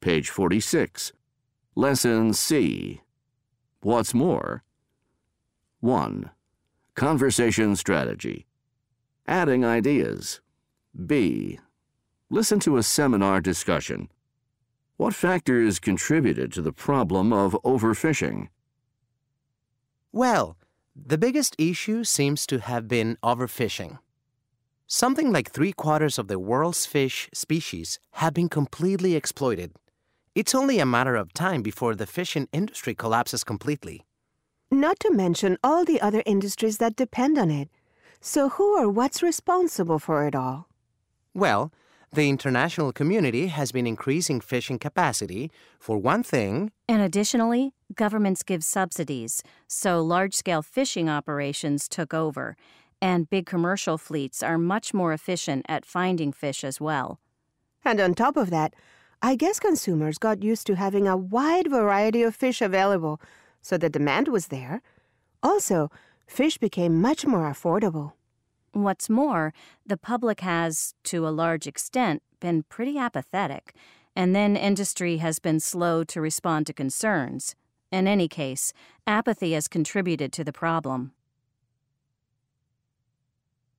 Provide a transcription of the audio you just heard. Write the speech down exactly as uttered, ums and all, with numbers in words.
page forty-six. Lesson C. What's more? one. Conversation strategy. Adding ideas. B. Listen to a seminar discussion. What factors contributed to the problem of overfishing? Well, the biggest issue seems to have been overfishing. Something like three-quarters of the world's fish species have been completely exploited. It's only a matter of time before the fishing industry collapses completely. Not to mention all the other industries that depend on it. So who or what's responsible for it all? Well, the international community has been increasing fishing capacity, for one thing. And additionally, governments give subsidies, so large-scale fishing operations took over, and big commercial fleets are much more efficient at finding fish as well. And on top of that, I guess consumers got used to having a wide variety of fish available, so the demand was there. Also, fish became much more affordable. What's more, the public has, to a large extent, been pretty apathetic, and then industry has been slow to respond to concerns. In any case, apathy has contributed to the problem.